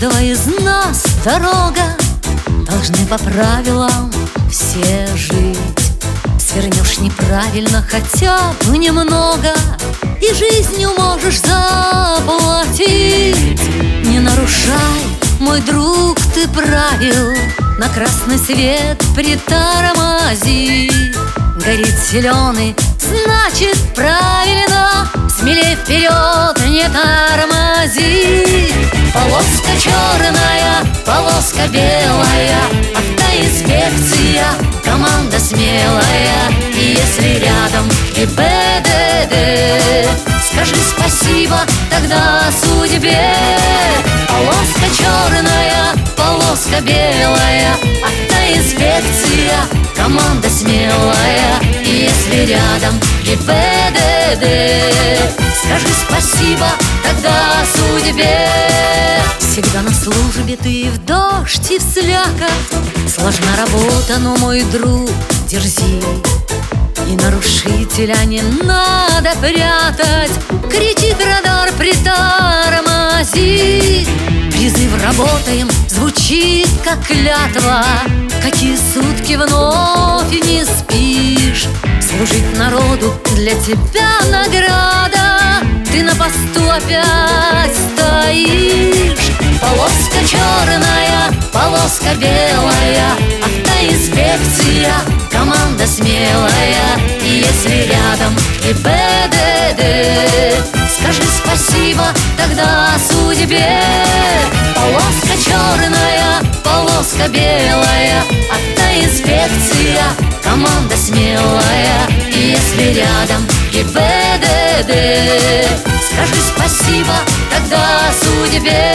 каждого из нас дорога, должны по правилам все жить. Свернешь неправильно хотя бы немного, и жизнью можешь заплатить. Не нарушай, мой друг, ты правил, на красный свет притормози. Горит зеленый, значит правильно, смелей вперед, не тормози. Полоска черная, полоска белая, автоинспекция, команда смелая. И если рядом ГИБДД, скажи спасибо тогда судьбе. Полоска черная, полоска белая, автоинспекция, команда смелая. И если рядом ГИБДД, скажи спасибо тогда судьбе. Всегда на службе ты в дождь и в слякоть, сложна работа, но, мой друг, дерзи. И нарушителя не надо прятать, кричит радар, притормози. Призыв «работаем» звучит как клятва, какие сутки вновь не спишь. Служить народу для тебя награда, ты на посту опять стоишь. Полоска черная, полоска белая, автоинспекция, команда смелая. И если рядом ГИБДД, скажи спасибо тогда судьбе. Полоска черная, полоска белая, автоинспекция, команда смелая. И если рядом ГИБДД, скажи спасибо тогда судьбе.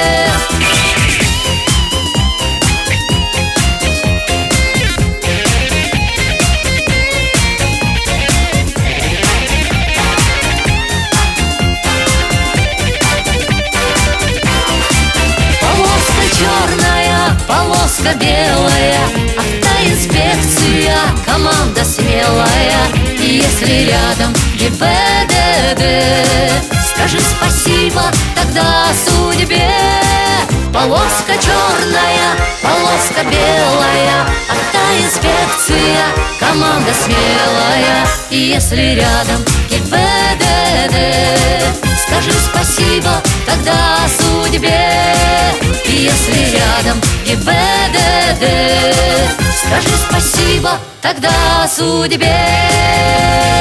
Полоска белая, автоинспекция, команда смелая. И если рядом ГИБДД, скажи спасибо тогда судьбе. Полоска черная, полоска белая, автоинспекция, команда смелая. И если рядом ГИБДД, скажи спасибо тогда судьбе. И если рядом ГИБДД, скажи спасибо тогда судьбе.